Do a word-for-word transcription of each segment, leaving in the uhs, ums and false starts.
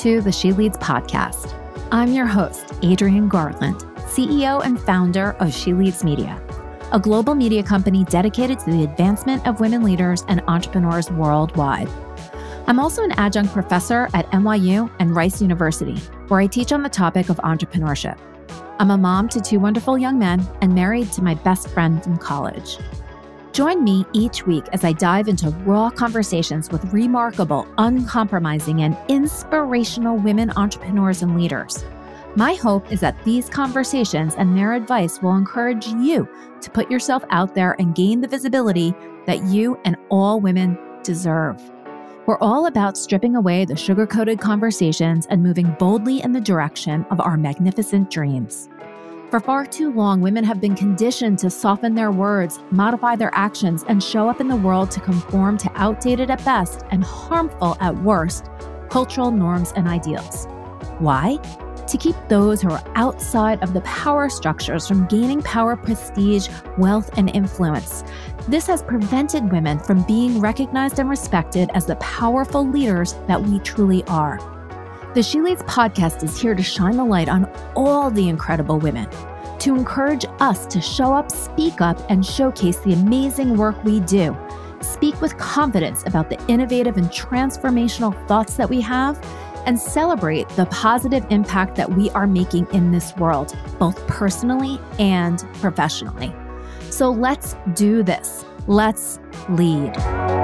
to the She Leads podcast. I'm your host, Adrienne Garland, C E O and founder of She Leads Media, a global media company dedicated to the advancement of women leaders and entrepreneurs worldwide. I'm also an adjunct professor at N Y U and Rice University, where I teach on the topic of entrepreneurship. I'm a mom to two wonderful young men and married to my best friend from college. Join me each week as I dive into raw conversations with remarkable, uncompromising, and inspirational women entrepreneurs and leaders. My hope is that these conversations and their advice will encourage you to put yourself out there and gain the visibility that you and all women deserve. We're all about stripping away the sugar-coated conversations and moving boldly in the direction of our magnificent dreams. For far too long, women have been conditioned to soften their words, modify their actions, and show up in the world to conform to outdated at best and harmful at worst cultural norms and ideals. Why? To keep those who are outside of the power structures from gaining power, prestige, wealth, and influence. This has prevented women from being recognized and respected as the powerful leaders that we truly are. The She Leads podcast is here to shine the light on all the incredible women, to encourage us to show up, speak up, and showcase the amazing work we do. Speak with confidence about the innovative and transformational thoughts that we have, and celebrate the positive impact that we are making in this world, both personally and professionally. So let's do this. Let's lead.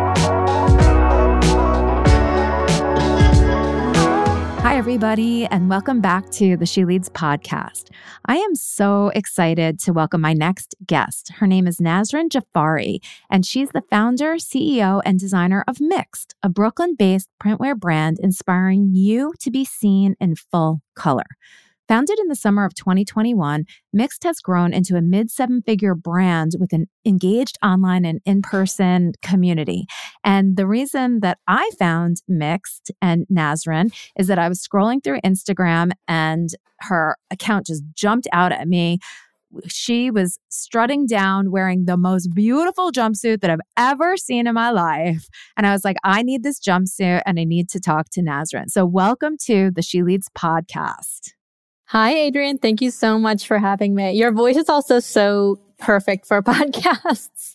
Hi, everybody, and welcome back to the She Leads podcast. I am so excited to welcome my next guest. Her name is Nazrin Jafari, and she's the founder, C E O, and designer of Mixed, a Brooklyn-based printwear brand inspiring you to be seen in full color. Founded in the summer of twenty twenty-one, Mixed has grown into a mid-seven-figure brand with an engaged online and in-person community. And the reason that I found Mixed and Nazrin is that I was scrolling through Instagram and her account just jumped out at me. She was strutting down wearing the most beautiful jumpsuit that I've ever seen in my life. And I was like, I need this jumpsuit and I need to talk to Nazrin. So welcome to the She Leads podcast. Hi, Adrienne. Thank you so much for having me. Your voice is also so perfect for podcasts.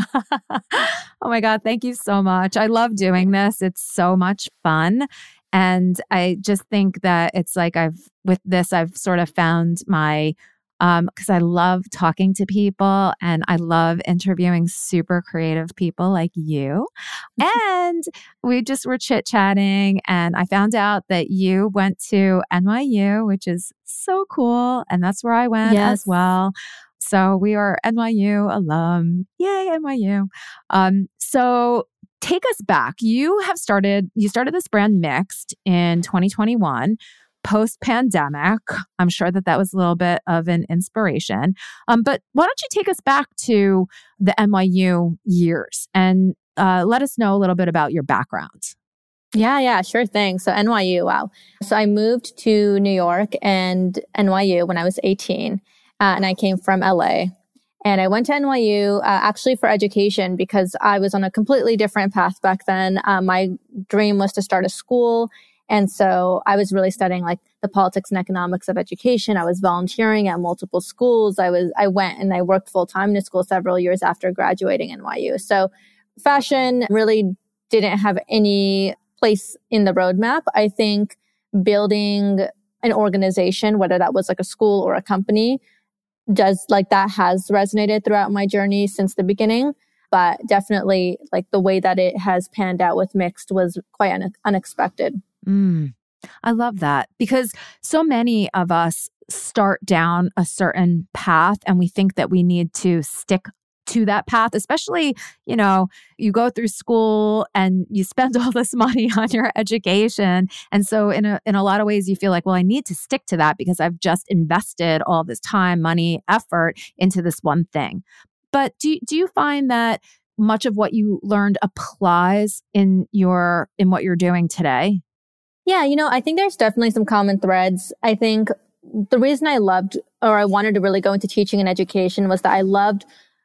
Oh my God. Thank you so much. I love doing this. It's so much fun. And I just think that it's like I've, with this, I've sort of found my, um, because I love talking to people and I love interviewing super creative people like you. And we just were chit-chatting and I found out that you went to N Y U, which is so cool. And that's where I went yes. as well. So we are N Y U alum. Yay, N Y U. Um, so take us back. You have started, you started this brand Mixed in twenty twenty-one. Post-pandemic. I'm sure that that was a little bit of an inspiration. Um, but why don't you take us back to the N Y U years and uh, let us know a little bit about your background. Yeah, yeah, sure thing. So N Y U, wow. So I moved to New York and N Y U when I was eighteen, uh, and I came from L A. And I went to N Y U uh, actually for education because I was on a completely different path back then. Uh, my dream was to start a school. And so I was really studying like the politics and economics of education. I was volunteering at multiple schools. I was, I went and I worked full time in a school several years after graduating N Y U. So fashion really didn't have any place in the roadmap. I think building an organization, whether that was like a school or a company, does like that has resonated throughout my journey since the beginning. But definitely like the way that it has panned out with Mixed was quite un- unexpected. Mm, I love that because so many of us start down a certain path and we think that we need to stick to that path, especially, you know, you go through school and you spend all this money on your education. And so in a, in a lot of ways, you feel like, well, I need to stick to that because I've just invested all this time, money, effort into this one thing. But do, do you find that much of what you learned applies in your, in what you're doing today? Yeah, you know, I think there's definitely some common threads. I think the reason I loved or I wanted to really go into teaching and education was that I loved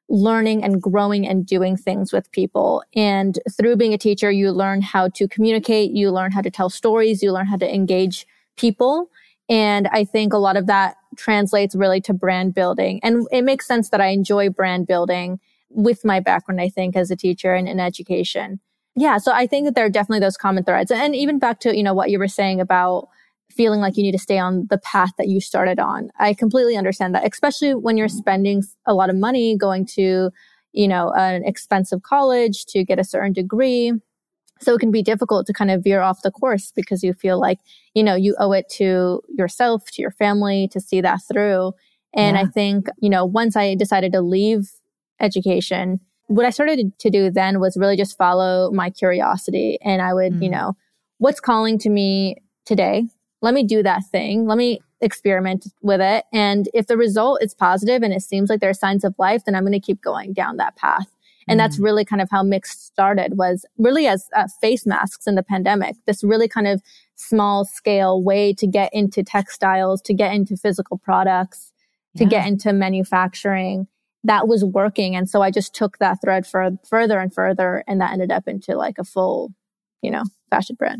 learning and growing and doing things with people. And through being a teacher, you learn how to communicate, you learn how to tell stories, you learn how to engage people. And I think a lot of that translates really to brand building. And it makes sense that I enjoy brand building with my background, I think, as a teacher and in education. Yeah, so I think that there are definitely those common threads. And even back to, you know, what you were saying about feeling like you need to stay on the path that you started on. I completely understand that, especially when you're spending a lot of money going to, you know, an expensive college to get a certain degree. So it can be difficult to kind of veer off the course because you feel like, you know, you owe it to yourself, to your family to see that through. And yeah. I think, you know, once I decided to leave education, what I started to do then was really just follow my curiosity. And I would, mm. you know, what's calling to me today? Let me do that thing. Let me experiment with it. And if the result is positive and it seems like there are signs of life, then I'm going to keep going down that path. And mm. that's really kind of how Mixed started, was really as uh, face masks in the pandemic, this really kind of small scale way to get into textiles, to get into physical products, yeah. to get into manufacturing. That was working. And so I just took that thread for, further and further. And that ended up into like a full, you know, fashion brand.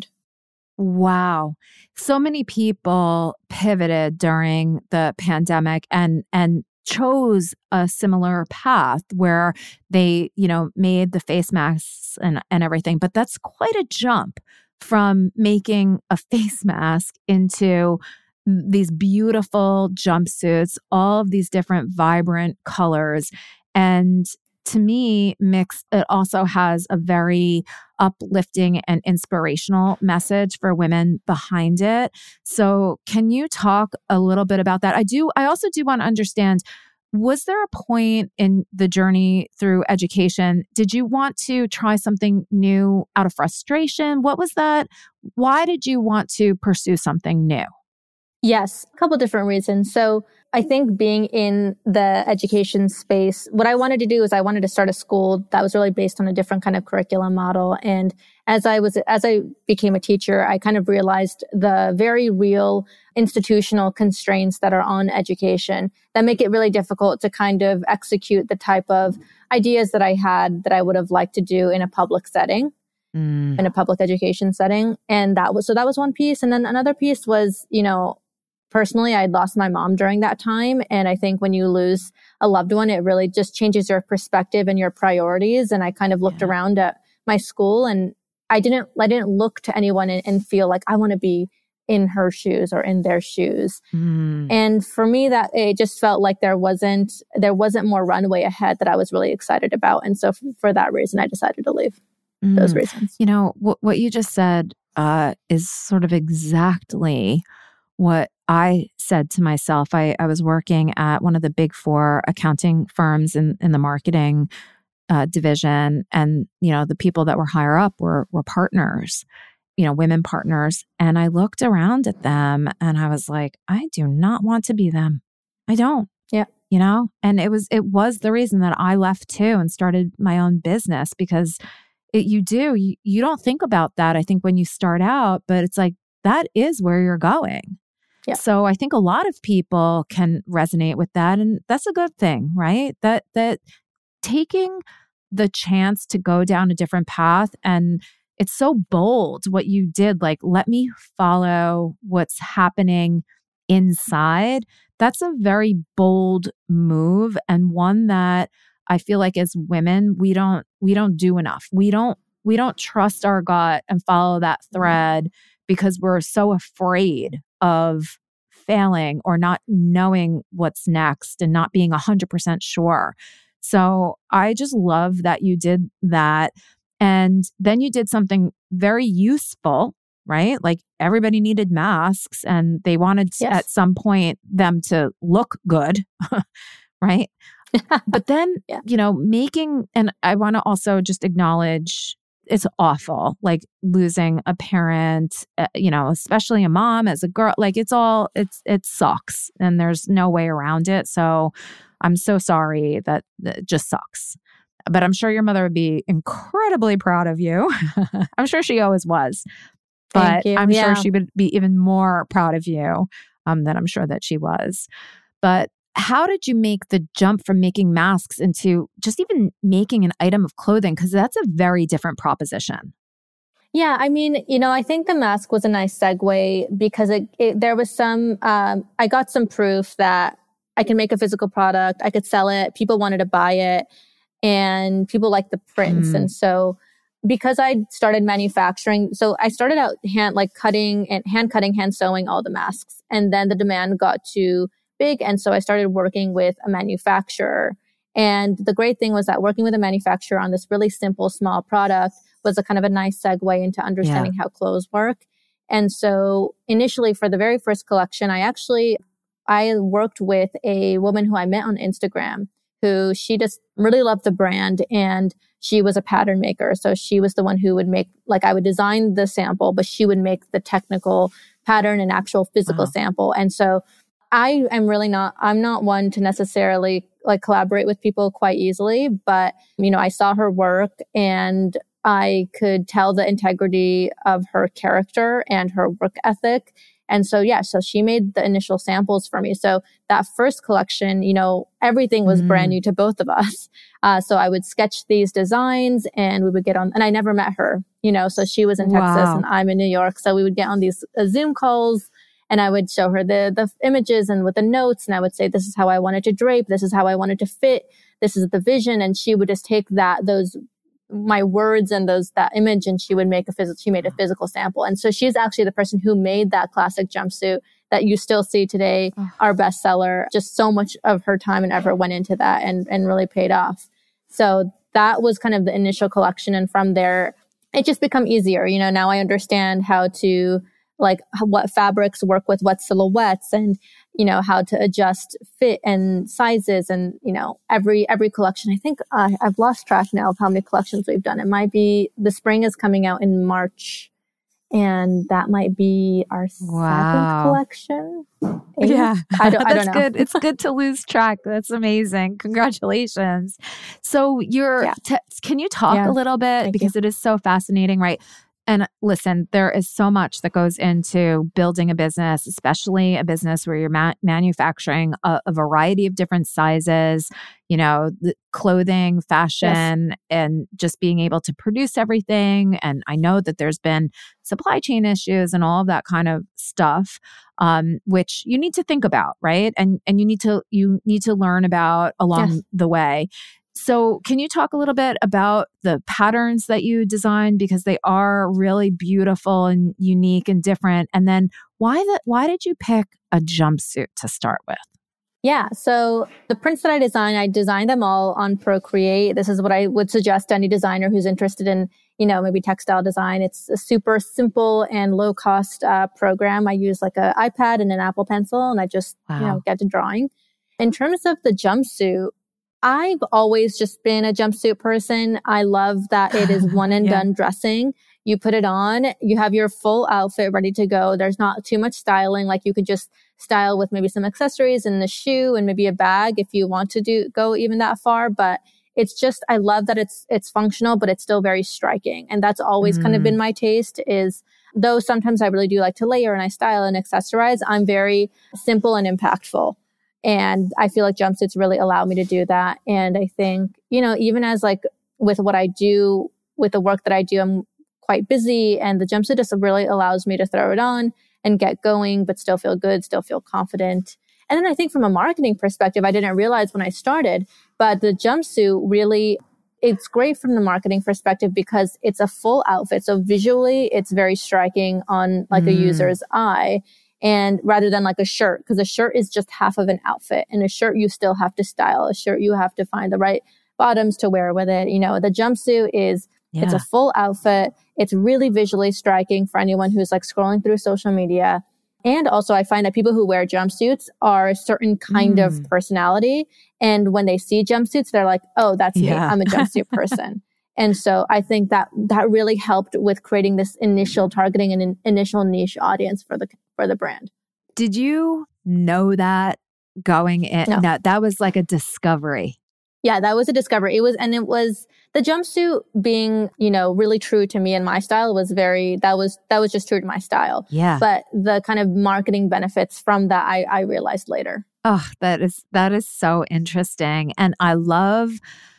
Wow. So many people pivoted during the pandemic and and chose a similar path where they, you know, made the face masks and, and everything. But that's quite a jump from making a face mask into these beautiful jumpsuits, all of these different vibrant colors. And to me, Mixed, it also has a very uplifting and inspirational message for women behind it. So can you talk a little bit about that? I do. I also do want to understand, was there a point in the journey through education? Did you want to try something new out of frustration? What was that? Why did you want to pursue something new? Yes, a couple different reasons. So I think being in the education space, what I wanted to do is I wanted to start a school that was really based on a different kind of curriculum model. And as I was, as I became a teacher, I kind of realized the very real institutional constraints that are on education that make it really difficult to kind of execute the type of ideas that I had that I would have liked to do in a public setting. Mm. In a public education setting. And that was, so that was one piece. And then another piece was, you know, personally, I'd lost my mom during that time. And I think when you lose a loved one, it really just changes your perspective and your priorities. And I kind of looked yeah. around at my school and I didn't, I didn't look to anyone and, and feel like I want to be in her shoes or in their shoes. Mm. And for me, that it just felt like there wasn't, there wasn't more runway ahead that I was really excited about. And so f- for that reason, I decided to leave. Mm. Those reasons. You know, what, what you just said uh, is sort of exactly what I said to myself. I, I was working at one of the big four accounting firms in, in the marketing uh, division. And, you know, the people that were higher up were were partners, you know, women partners. And I looked around at them and I was like, I do not want to be them. I don't. Yeah. You know, and it was, it was the reason that I left too and started my own business, because it, you do, you, you don't think about that, I think, when you start out, but it's like, that is where you're going. Yeah. So I think a lot of people can resonate with that. And that's a good thing, right? That, that taking the chance to go down a different path, and it's so bold what you did, like, let me follow what's happening inside. That's a very bold move, and one that I feel like as women, we don't, we don't do enough. We don't, we don't trust our gut and follow that thread because we're so afraid of failing or not knowing what's next and not being a hundred percent sure. So I just love that you did that. And then you did something very useful, right? Like, everybody needed masks and they wanted yes. at some point them to look good, right? But then, yeah. you know, making, and I want to also just acknowledge it's awful, like losing a parent, uh, you know, especially a mom as a girl, like it's all, it's, it sucks and there's no way around it. So I'm so sorry that it just sucks. But I'm sure your mother would be incredibly proud of you. I'm sure she always was. But I'm yeah. sure she would be even more proud of you um, than I'm sure that she was. But how did you make the jump from making masks into just even making an item of clothing? Because that's a very different proposition. Yeah, I mean, you know, I think the mask was a nice segue because it, it there was some, um, I got some proof that I can make a physical product, I could sell it, people wanted to buy it, and people liked the prints. Mm. And so because I started manufacturing, so I started out hand like cutting and hand cutting, hand sewing all the masks. And then the demand got too big. And so I started working with a manufacturer. And the great thing was that working with a manufacturer on this really simple, small product was a kind of a nice segue into understanding yeah. how clothes work. And so initially for the very first collection, I actually, I worked with a woman who I met on Instagram, who she just really loved the brand, and she was a pattern maker. So she was the one who would make, like I would design the sample, but she would make the technical pattern and actual physical wow. sample. And so I am really not, I'm not one to necessarily like collaborate with people quite easily, but you know, I saw her work and I could tell the integrity of her character and her work ethic. And so, yeah, so she made the initial samples for me. So that first collection, you know, everything was mm. brand new to both of us. Uh, so I would sketch these designs and we would get on, and I never met her, you know, so she was in wow. Texas and I'm in New York. So we would get on these uh, Zoom calls and I would show her the, the images and with the notes. And I would say, this is how I wanted to drape. This is how I wanted to fit. This is the vision. And she would just take that, those, my words and those, that image, and she would make a physical, she made a physical sample. And so she's actually the person who made that classic jumpsuit that you still see today, oh. our bestseller. Just so much of her time and effort went into that and, and really paid off. So that was kind of the initial collection. And from there, it just become easier. You know, now I understand how to, like what fabrics work with what silhouettes, and, you know, how to adjust fit and sizes. And, you know, every, every collection, I think uh, I've lost track now of how many collections we've done. It might be, the spring is coming out in March, and that might be our wow. seventh collection. Eighth? Yeah, I don't, I that's don't know. good. It's good to lose track. That's amazing. Congratulations. So you're, yeah. t- can you talk yeah. a little bit, Thank because you. It is so fascinating, right? And listen, there is so much that goes into building a business, especially a business where you're ma- manufacturing a, a variety of different sizes, you know, the clothing, fashion, yes. and just being able to produce everything. And I know that there's been supply chain issues and all of that kind of stuff, um, which you need to think about, right? And and you need to you need to learn about along yes. the way. So can you talk a little bit about the patterns that you designed, because they are really beautiful and unique and different? And then why the, why did you pick a jumpsuit to start with? Yeah. So the prints that I designed, I designed them all on Procreate. This is what I would suggest to any designer who's interested in, you know, maybe textile design. It's a super simple and low cost uh, program. I use like an iPad and an Apple Pencil, and I just, wow. you know, get to drawing. In terms of the jumpsuit, I've always just been a jumpsuit person. I love that it is one and yeah. done dressing. You put it on, you have your full outfit ready to go. There's not too much styling. Like you could just style with maybe some accessories and the shoe and maybe a bag if you want to do go even that far. But it's just, I love that it's it's functional, but it's still very striking. And that's always mm. kind of been my taste, is though sometimes I really do like to layer and I style and accessorize, I'm very simple and impactful. And I feel like jumpsuits really allow me to do that. And I think, you know, even as like with what I do, with the work that I do, I'm quite busy, and the jumpsuit just really allows me to throw it on and get going, but still feel good, still feel confident. And then I think from a marketing perspective, I didn't realize when I started, but the jumpsuit really, it's great from the marketing perspective because it's a full outfit. So visually, it's very striking on like mm. a user's eye. And rather than like a shirt, because a shirt is just half of an outfit, and a shirt you still have to style. A shirt you have to find the right bottoms to wear with it. You know, the jumpsuit is, yeah. it's a full outfit. It's really visually striking for anyone who's like scrolling through social media. And also I find that people who wear jumpsuits are a certain kind mm. of personality. And when they see jumpsuits, they're like, oh, that's yeah. me. I'm a jumpsuit person. And so I think that that really helped with creating this initial targeting and an initial niche audience for the for the brand. Did you know that going in? No. That that was like a discovery. Yeah, that was a discovery. It was, and it was the jumpsuit being, you know, really true to me and my style was very, that was, that was just true to my style. Yeah. But the kind of marketing benefits from that, I, I realized later. Oh, that is that is so interesting. And I love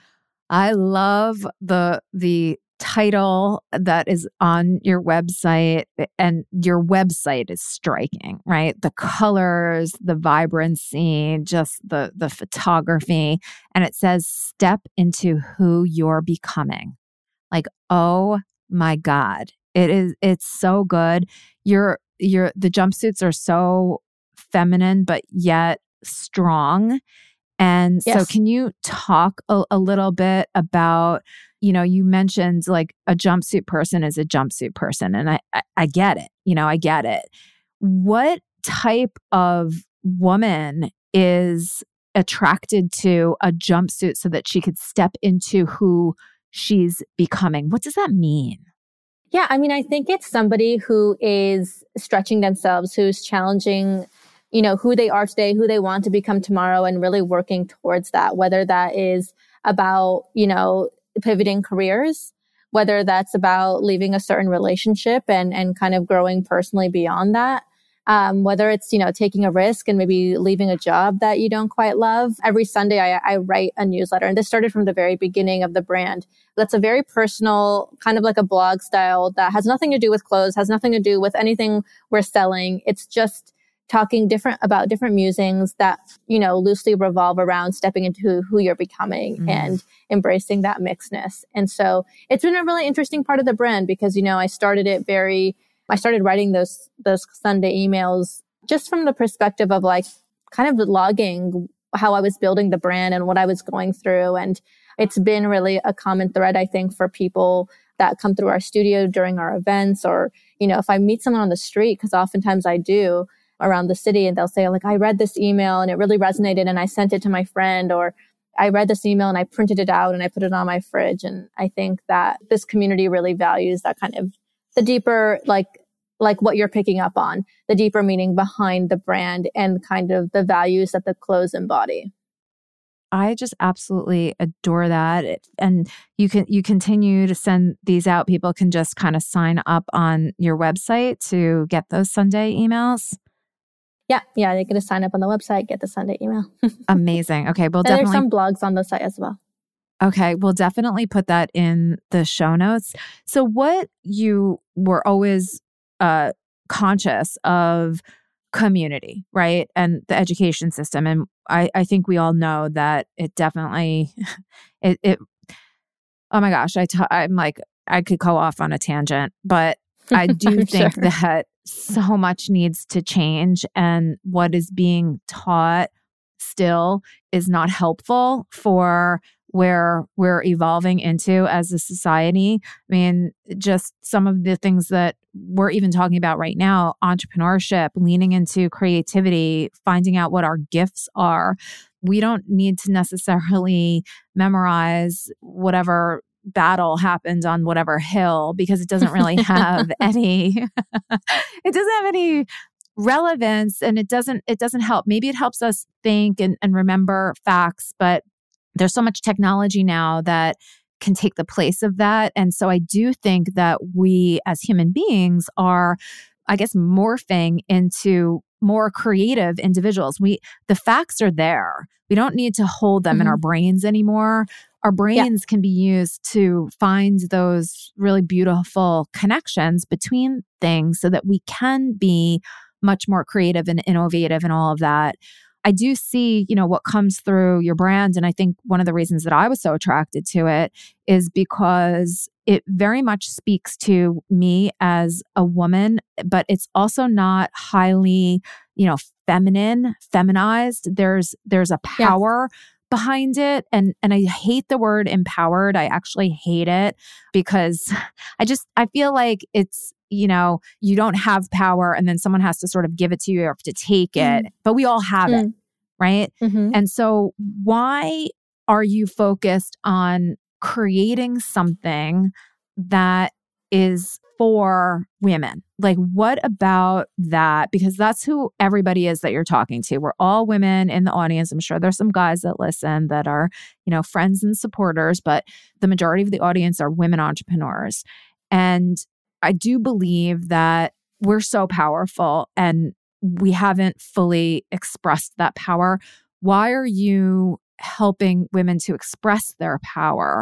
I love the the title that is on your website, and your website is striking, right? The colors, the vibrancy, just the the photography, and it says step into who you're becoming. Like, oh my God. It is it's so good. Your your the jumpsuits are so feminine but yet strong. And so Yes. can you talk a, a little bit about, you know, you mentioned like a jumpsuit person is a jumpsuit person. And I, I, I get it. You know, I get it. What type of woman is attracted to a jumpsuit so that she could step into who she's becoming? What does that mean? Yeah, I mean, I think it's somebody who is stretching themselves, who's challenging, you know, who they are today, who they want to become tomorrow, and really working towards that, whether that is about, you know, pivoting careers, whether that's about leaving a certain relationship and, and kind of growing personally beyond that. Um, whether it's, you know, taking a risk and maybe leaving a job that you don't quite love. Every Sunday, I, I write a newsletter, and this started from the very beginning of the brand. That's a very personal, kind of like a blog style that has nothing to do with clothes, has nothing to do with anything we're selling. It's just talking different about different musings that, you know, loosely revolve around stepping into who, who you're becoming mm. and embracing that mixedness. And so it's been a really interesting part of the brand because, you know, I started it very I started writing those those Sunday emails just from the perspective of like kind of logging how I was building the brand and what I was going through. And it's been really a common thread, I think, for people that come through our studio during our events, or, you know, if I meet someone on the street, because oftentimes I do around the city, and they'll say like, I read this email and it really resonated and I sent it to my friend, or I read this email and I printed it out and I put it on my fridge. And I think that this community really values that kind of the deeper, like, like what you're picking up on, the deeper meaning behind the brand and kind of the values that the clothes embody. I just absolutely adore that. And you can, you continue to send these out. People can just kind of sign up on your website to get those Sunday emails. Yeah. Yeah. They can just sign up on the website, get the Sunday email. Amazing. Okay. Well, and definitely. There's some blogs on the site as well. Okay, we'll definitely put that in the show notes. So what you were always uh, conscious of community, right? And the education system. And I, I think we all know that it definitely, it, it oh my gosh, I t- I'm like, I could go off on a tangent, but I do think sure. that so much needs to change, and what is being taught still is not helpful for where we're evolving into as a society. I mean, just some of the things that we're even talking about right now, entrepreneurship, leaning into creativity, finding out what our gifts are. We don't need to necessarily memorize whatever battle happened on whatever hill, because it doesn't really have any, it doesn't have any relevance, and it doesn't, it doesn't help. Maybe it helps us think and, and remember facts, but there's so much technology now that can take the place of that. And so I do think that we as human beings are, I guess, morphing into more creative individuals. We, the facts are there. We don't need to hold them mm-hmm. in our brains anymore. Our brains yeah. can be used to find those really beautiful connections between things so that we can be much more creative and innovative and all of that. I do see, you know, what comes through your brand. And I think one of the reasons that I was so attracted to it is because it very much speaks to me as a woman, but it's also not highly, you know, feminine, feminized. There's, there's a power yeah. behind it. And, and I hate the word empowered. I actually hate it because I just, I feel like it's, you know, you don't have power and then someone has to sort of give it to you or have to take it, mm. but we all have mm. it, right? Mm-hmm. And so why are you focused on creating something that is for women? Like, what about that? Because that's who everybody is that you're talking to. We're all women in the audience. I'm sure there's some guys that listen that are, you know, friends and supporters, but the majority of the audience are women entrepreneurs. And I do believe that we're so powerful, and we haven't fully expressed that power. Why are you helping women to express their power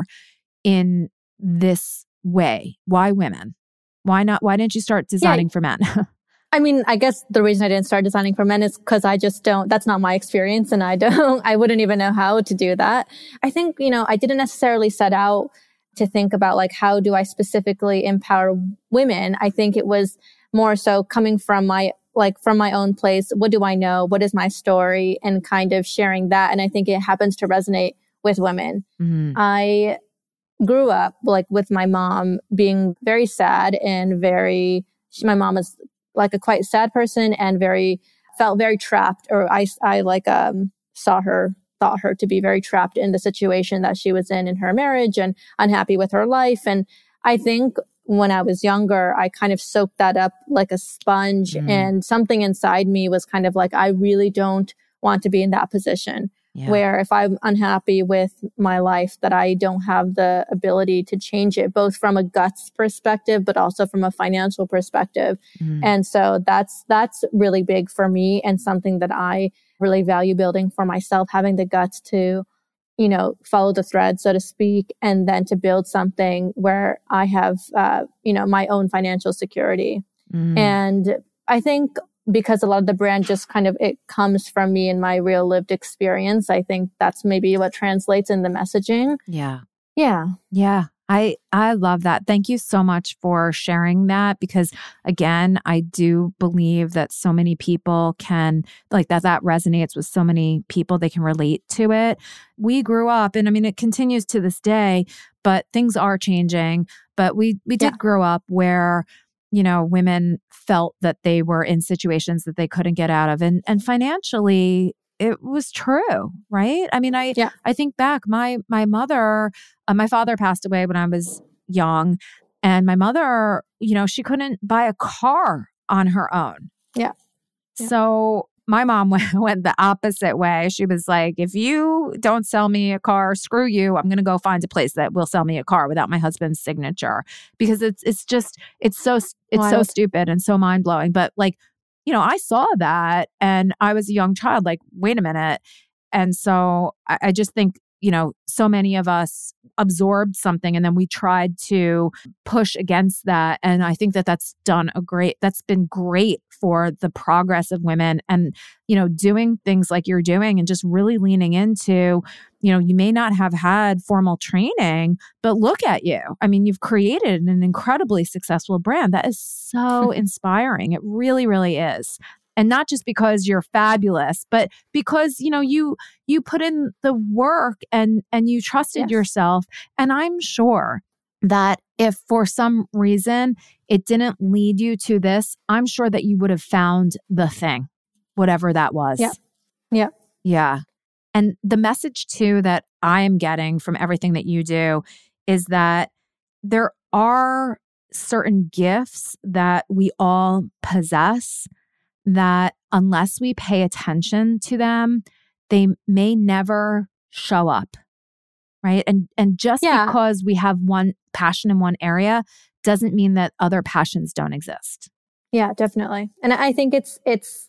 in this way? Why women? Why not? Why didn't you start designing yeah. for men? I mean, I guess the reason I didn't start designing for men is because I just don't, that's not my experience. And I don't, I wouldn't even know how to do that. I think, you know, I didn't necessarily set out to think about like, how do I specifically empower women? I think it was more so coming from my, like from my own place. What do I know? What is my story? And kind of sharing that. And I think it happens to resonate with women. Mm-hmm. I grew up like with my mom being very sad and very, she, my mom is like a quite sad person and very, felt very trapped, or I, I like, um, saw her, thought her to be very trapped in the situation that she was in in her marriage and unhappy with her life. And I think when I was younger, I kind of soaked that up like a sponge, mm. and something inside me was kind of like, I really don't want to be in that position. Yeah. Where if I'm unhappy with my life, that I don't have the ability to change it, both from a guts perspective, but also from a financial perspective. Mm. And so that's, that's really big for me, and something that I really value building for myself, having the guts to, you know, follow the thread, so to speak, and then to build something where I have, uh, you know, my own financial security. Mm. And I think because a lot of the brand just kind of, it comes from me and my real lived experience, I think that's maybe what translates in the messaging. Yeah. Yeah. Yeah. I, I love that. Thank you so much for sharing that, because again, I do believe that so many people can, like that, that resonates with so many people. They can relate to it. We grew up, and I mean, it continues to this day, but things are changing. But we, we did yeah. grow up where, you know, women felt that they were in situations that they couldn't get out of. And, and financially, it was true, right? I mean, I, yeah. I think back, my, my mother, uh, my father passed away when I was young, and my mother, you know, she couldn't buy a car on her own. Yeah. yeah. So my mom went, went the opposite way. She was like, if you don't sell me a car, screw you. I'm going to go find a place that will sell me a car without my husband's signature, because it's, it's just, it's so, it's Wild. so stupid and so mind blowing. But like, you know, I saw that and I was a young child, like, wait a minute. And so I, I just think, you know, so many of us absorbed something and then we tried to push against that. And I think that that's done a great, that's been great for the progress of women, and, you know, doing things like you're doing and just really leaning into, you know, you may not have had formal training, but look at you. I mean, you've created an incredibly successful brand. That is so inspiring. It really, really is. And not just because you're fabulous, but because, you know, you you put in the work and and you trusted yes. yourself. And I'm sure that if for some reason it didn't lead you to this, I'm sure that you would have found the thing, whatever that was. Yeah. Yeah. Yeah. And the message too that I am getting from everything that you do is that there are certain gifts that we all possess that unless we pay attention to them, they may never show up, right? And and just yeah. because we have one passion in one area doesn't mean that other passions don't exist. Yeah, definitely. And I think it's it's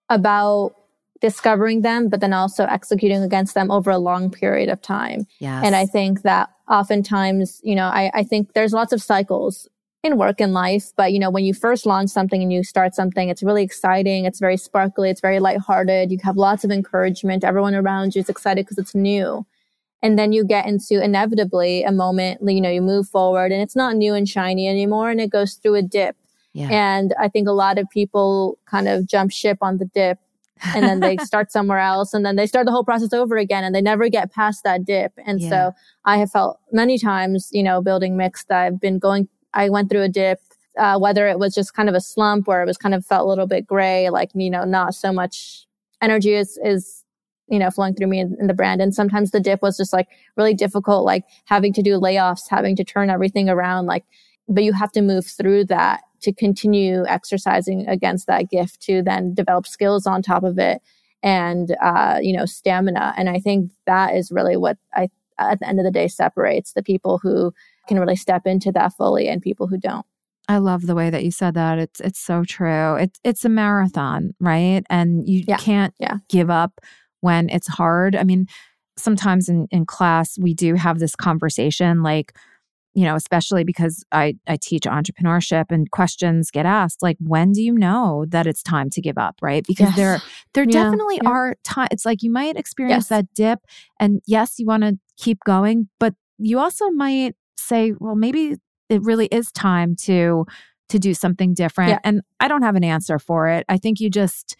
about discovering them, but then also executing against them over a long period of time. Yes. And I think that oftentimes, you know, I, I think there's lots of cycles in work and life. But, you know, when you first launch something and you start something, it's really exciting. It's very sparkly. It's very lighthearted. You have lots of encouragement. Everyone around you is excited because it's new. And then you get into inevitably a moment, you know, you move forward and it's not new and shiny anymore, and it goes through a dip. Yeah. And I think a lot of people kind of jump ship on the dip, and then they start somewhere else, and then they start the whole process over again, and they never get past that dip. And yeah. so I have felt many times, you know, building Mix, that I've been going I went through a dip, uh, whether it was just kind of a slump where it was kind of felt a little bit gray, like, you know, not so much energy is, is, you know, flowing through me in, in the brand. And sometimes the dip was just like really difficult, like having to do layoffs, having to turn everything around, like, but you have to move through that to continue exercising against that gift, to then develop skills on top of it and, uh, you know, stamina. And I think that is really what I, at the end of the day, separates the people who can really step into that fully and people who don't. I love the way that you said that. It's it's so true. It's it's a marathon, right? And you Yeah. can't Yeah. give up when it's hard. I mean, sometimes in, in class, we do have this conversation, like, you know, especially because I, I teach entrepreneurship and questions get asked, like, when do you know that it's time to give up, right? Because Yes. there there Yeah. definitely Yeah. are times, it's like you might experience Yes. that dip and yes, you want to keep going, but you also might say, well, maybe it really is time to to do something different. Yeah. And I don't have an answer for it. I think you just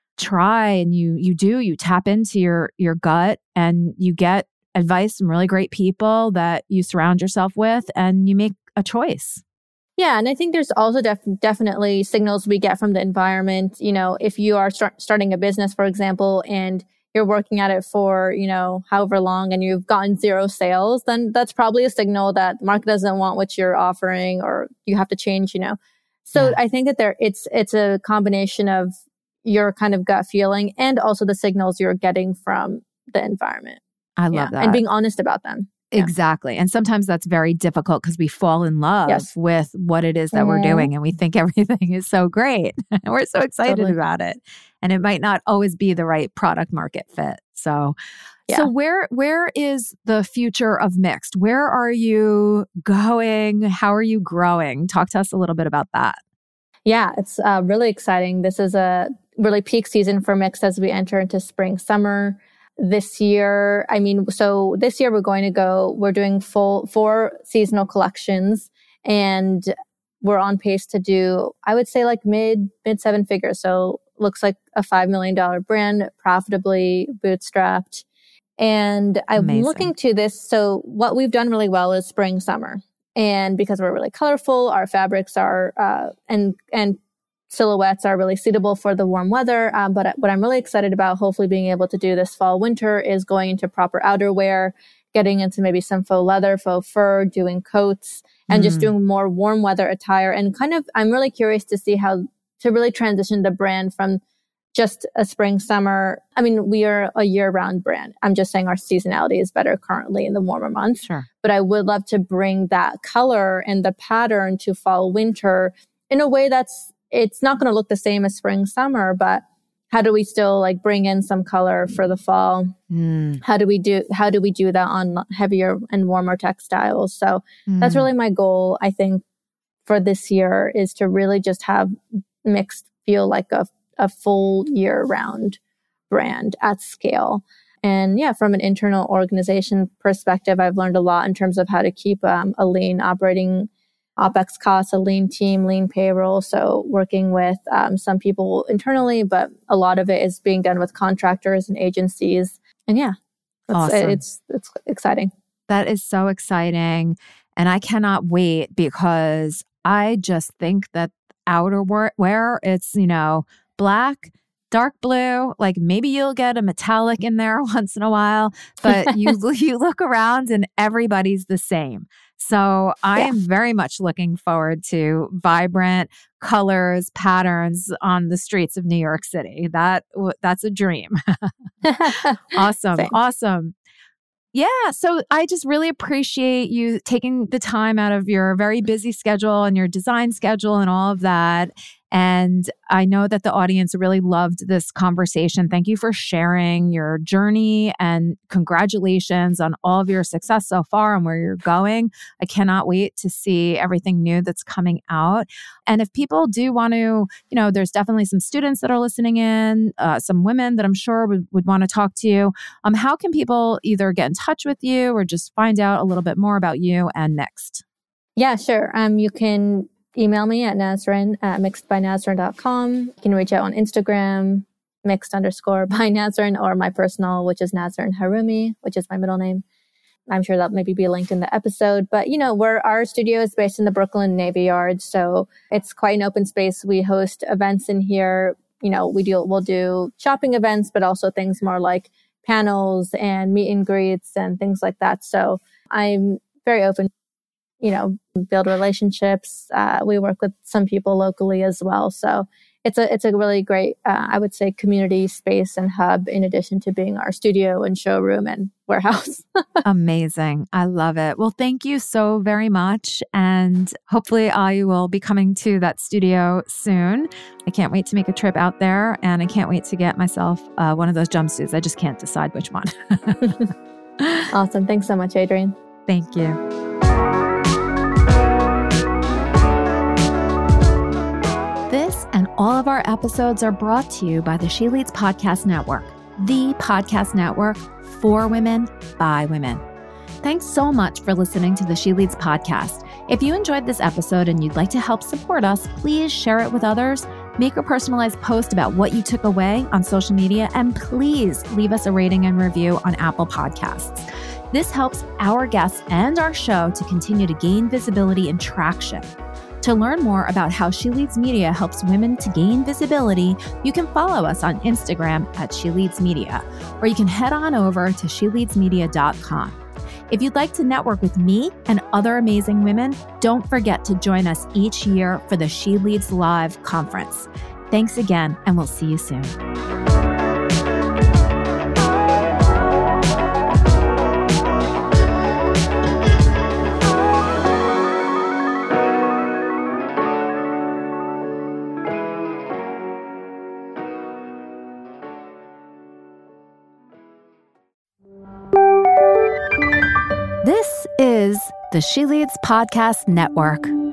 try and you you do, you tap into your your gut and you get advice from really great people that you surround yourself with and you make a choice. Yeah. And I think there's also def- definitely signals we get from the environment. You know, if you are start- starting a business, for example, and you're working at it for, you know, however long and you've gotten zero sales, then that's probably a signal that the market doesn't want what you're offering or you have to change, you know. So Yeah. I think that there it's it's a combination of your kind of gut feeling and also the signals you're getting from the environment. I Yeah. love that. And being honest about them. Yeah. Exactly. And sometimes that's very difficult because we fall in love Yes. with what it is that Mhm. we're doing and we think everything is so great. We're so excited Totally. about it. And it might not always be the right product market fit. So Yeah. so where where is the future of Mixed? Where are you going? How are you growing? Talk to us a little bit about that. Yeah, it's uh, really exciting. This is a really peak season for Mixed as we enter into spring, summer. This year, I mean, so this year we're going to go, we're doing full four seasonal collections and we're on pace to do, I would say like mid, mid seven figures. So looks like a five million dollars brand, profitably bootstrapped. And I'm Amazing. looking to this. So what we've done really well is spring, summer. And because we're really colorful, our fabrics are, uh, and, and silhouettes are really suitable for the warm weather. Um, but what I'm really excited about hopefully being able to do this fall, winter is going into proper outerwear, getting into maybe some faux leather, faux fur, doing coats, and Mm. just doing more warm weather attire. And kind of, I'm really curious to see how to really transition the brand from just a spring, summer. I mean, we are a year-round brand. I'm just saying our seasonality is better currently in the warmer months. Sure. But I would love to bring that color and the pattern to fall, winter in a way that's, it's not going to look the same as spring, summer, but how do we still like bring in some color for the fall? Mm. How do we do, how do we do that on heavier and warmer textiles? So Mm. that's really my goal, I think, for this year is to really just have Mixed feel like a a full year-round brand at scale. And yeah, from an internal organization perspective, I've learned a lot in terms of how to keep um, a lean operating OpEx costs, a lean team, lean payroll. So working with um, some people internally, but a lot of it is being done with contractors and agencies. And yeah, it's, Awesome. it's, it's exciting. That is so exciting. And I cannot wait because I just think that outerwear, it's, you know, black, dark blue, like maybe you'll get a metallic in there once in a while, but you you look around and everybody's the same. So I Yeah. am very much looking forward to vibrant colors, patterns on the streets of New York City. That that's a dream. Awesome. Same. Awesome. Yeah. So I just really appreciate you taking the time out of your very busy schedule and your design schedule and all of that. And I know that the audience really loved this conversation. Thank you for sharing your journey and congratulations on all of your success so far and where you're going. I cannot wait to see everything new that's coming out. And if people do want to, you know, there's definitely some students that are listening in, uh, some women that I'm sure would, would want to talk to you. Um, how can people either get in touch with you or just find out a little bit more about you and Mixed? Yeah, sure. Um, you can email me at Nazrin at mixed by nazrin dot com. You can reach out on Instagram, mixed underscore by Nazrin, or my personal, which is Nazrin Harumi, which is my middle name. I'm sure that maybe be linked in the episode. But, you know, we're, our studio is based in the Brooklyn Navy Yard. So it's quite an open space. We host events in here. You know, we do, we'll do shopping events, but also things more like panels and meet and greets and things like that. So I'm very open, you know, build relationships. Uh, we work with some people locally as well. So it's a it's a really great, uh, I would say, community space and hub in addition to being our studio and showroom and warehouse. Amazing. I love it. Well, thank you so very much. And hopefully I will be coming to that studio soon. I can't wait to make a trip out there, and I can't wait to get myself uh, one of those jumpsuits. I just can't decide which one. Awesome. Thanks so much, Adrienne. Thank you. This and all of our episodes are brought to you by the She Leads Podcast Network, the podcast network for women, by women. Thanks so much for listening to the She Leads podcast. If you enjoyed this episode and you'd like to help support us, please share it with others, make a personalized post about what you took away on social media, and please leave us a rating and review on Apple Podcasts. This helps our guests and our show to continue to gain visibility and traction. To learn more about how She Leads Media helps women to gain visibility, you can follow us on Instagram at She Leads Media, or you can head on over to she leads media dot com. If you'd like to network with me and other amazing women, don't forget to join us each year for the She Leads Live conference. Thanks again, and we'll see you soon. This is the She Leads Podcast Network.